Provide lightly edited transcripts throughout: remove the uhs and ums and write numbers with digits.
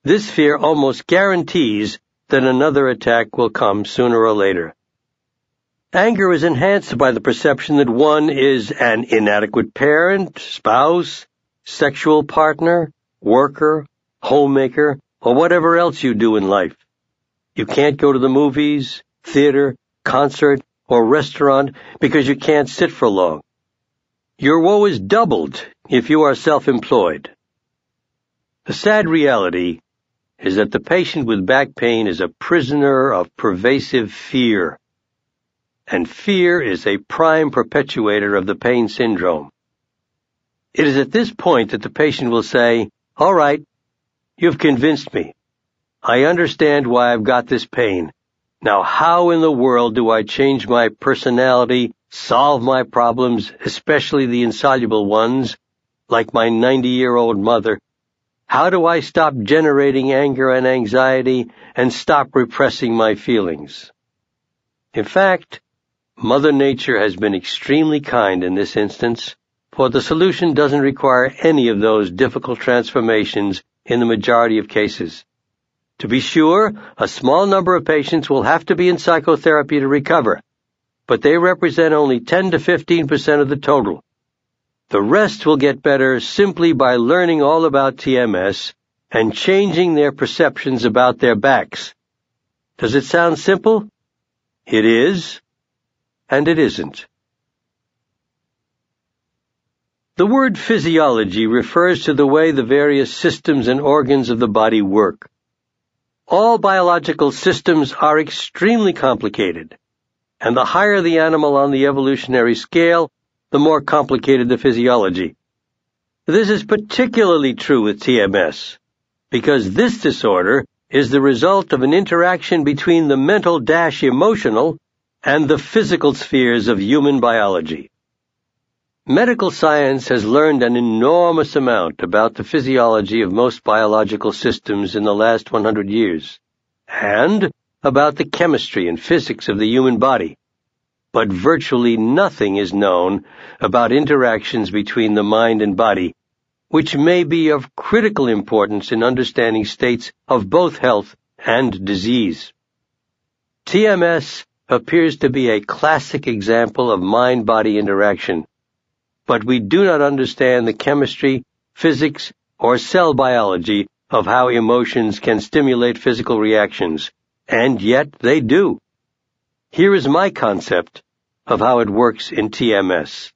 This fear almost guarantees that another attack will come sooner or later. Anger is enhanced by the perception that one is an inadequate parent, spouse, sexual partner, worker, homemaker, or whatever else you do in life. You can't go to the movies, theater, concert, or restaurant because you can't sit for long. Your woe is doubled if you are self-employed. The sad reality is that the patient with back pain is a prisoner of pervasive fear. And fear is a prime perpetuator of the pain syndrome. It is at this point that the patient will say, "All right, you've convinced me. I understand why I've got this pain. Now how in the world do I change my personality, solve my problems, especially the insoluble ones, like my 90-year-old mother? How do I stop generating anger and anxiety and stop repressing my feelings?" In fact, Mother Nature has been extremely kind in this instance, for the solution doesn't require any of those difficult transformations in the majority of cases. To be sure, a small number of patients will have to be in psychotherapy to recover, but they represent only 10 to 15% of the total. The rest will get better simply by learning all about TMS and changing their perceptions about their backs. Does it sound simple? It is. And it isn't. The word physiology refers to the way the various systems and organs of the body work. All biological systems are extremely complicated, and the higher the animal on the evolutionary scale, the more complicated the physiology. This is particularly true with TMS, because this disorder is the result of an interaction between the mental-emotional and the physical spheres of human biology. Medical science has learned an enormous amount about the physiology of most biological systems in the last 100 years, and about the chemistry and physics of the human body. But virtually nothing is known about interactions between the mind and body, which may be of critical importance in understanding states of both health and disease. TMS appears to be a classic example of mind-body interaction, but we do not understand the chemistry, physics, or cell biology of how emotions can stimulate physical reactions, and yet they do. Here is my concept of how it works in TMS.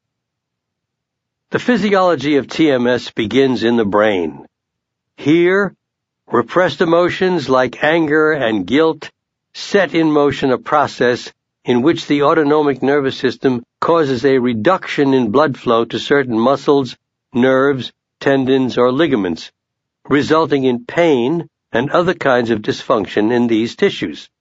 The physiology of TMS begins in the brain. Here, repressed emotions like anger and guilt set in motion a process in which the autonomic nervous system causes a reduction in blood flow to certain muscles, nerves, tendons, or ligaments, resulting in pain and other kinds of dysfunction in these tissues.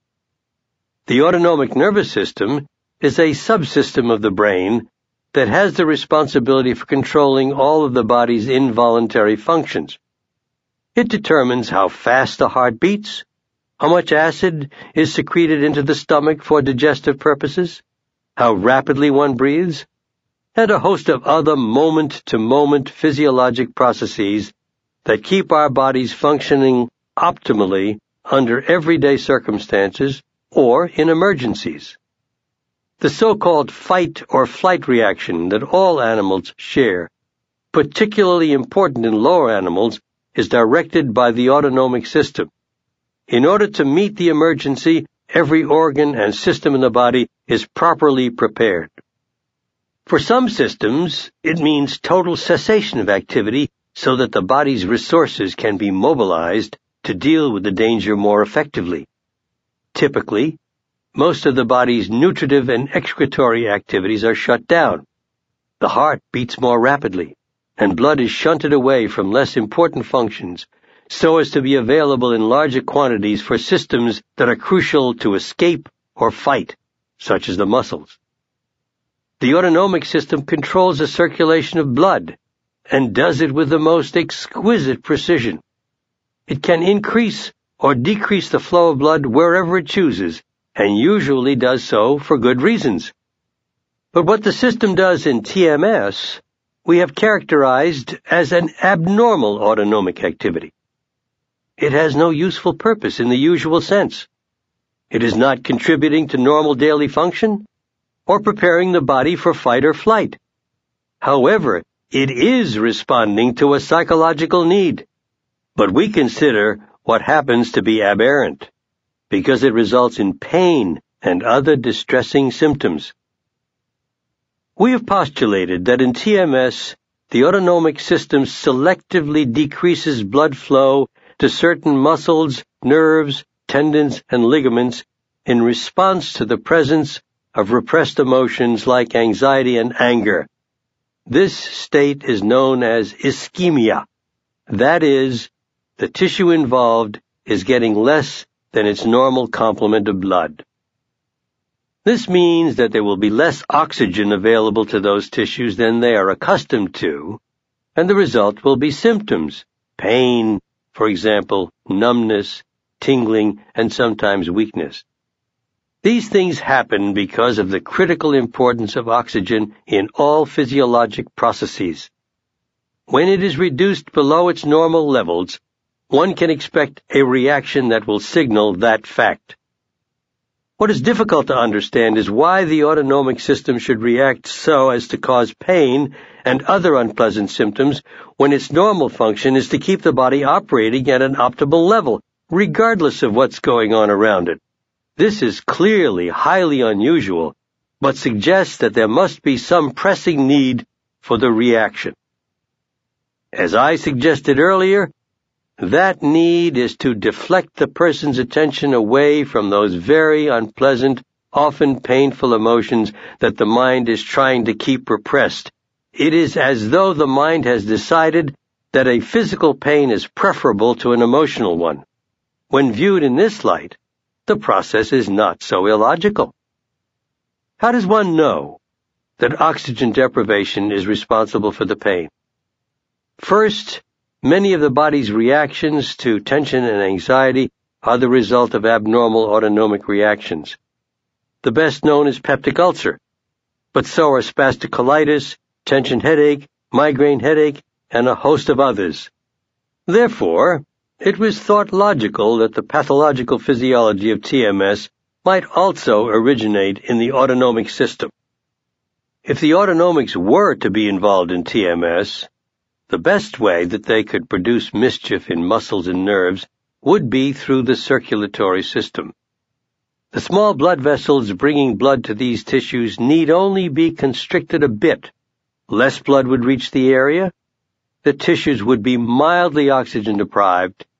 The autonomic nervous system is a subsystem of the brain that has the responsibility for controlling all of the body's involuntary functions. It determines how fast the heart beats, how much acid is secreted into the stomach for digestive purposes, how rapidly one breathes, and a host of other moment-to-moment physiologic processes that keep our bodies functioning optimally under everyday circumstances or in emergencies. The so-called fight or flight reaction that all animals share, particularly important in lower animals, is directed by the autonomic system. In order to meet the emergency, every organ and system in the body is properly prepared. For some systems, it means total cessation of activity so that the body's resources can be mobilized to deal with the danger more effectively. Typically, most of the body's nutritive and excretory activities are shut down. The heart beats more rapidly, and blood is shunted away from less important functions so as to be available in larger quantities for systems that are crucial to escape or fight, such as the muscles. The autonomic system controls the circulation of blood and does it with the most exquisite precision. It can increase or decrease the flow of blood wherever it chooses, and usually does so for good reasons. But what the system does in TMS, we have characterized as an abnormal autonomic activity. it has no useful purpose in the usual sense. It is not contributing to normal daily function or preparing the body for fight or flight. However, it is responding to a psychological need. But we consider what happens to be aberrant, because it results in pain and other distressing symptoms. We have postulated that in TMS, the autonomic system selectively decreases blood flow to certain muscles, nerves, tendons, and ligaments in response to the presence of repressed emotions like anxiety and anger. This state is known as ischemia. That is, the tissue involved is getting less than its normal complement of blood. This means that there will be less oxygen available to those tissues than they are accustomed to, and the result will be symptoms, pain, for example, numbness, tingling, and sometimes weakness. These things happen because of the critical importance of oxygen in all physiologic processes. When it is reduced below its normal levels, one can expect a reaction that will signal that fact. What is difficult to understand is why the autonomic system should react so as to cause pain and other unpleasant symptoms when its normal function is to keep the body operating at an optimal level, regardless of what's going on around it. This is clearly highly unusual, but suggests that there must be some pressing need for the reaction. As I suggested earlier, that need is to deflect the person's attention away from those very unpleasant, often painful emotions that the mind is trying to keep repressed. It is as though the mind has decided that a physical pain is preferable to an emotional one. When viewed in this light, the process is not so illogical. How does one know that oxygen deprivation is responsible for the pain? First, many of the body's reactions to tension and anxiety are the result of abnormal autonomic reactions. The best known is peptic ulcer, but so are spastic colitis, tension headache, migraine headache, and a host of others. Therefore, it was thought logical that the pathological physiology of TMS might also originate in the autonomic system. If the autonomics were to be involved in TMS, the best way that they could produce mischief in muscles and nerves would be through the circulatory system. The small blood vessels bringing blood to these tissues need only be constricted a bit. Less blood would reach the area, the tissues would be mildly oxygen deprived,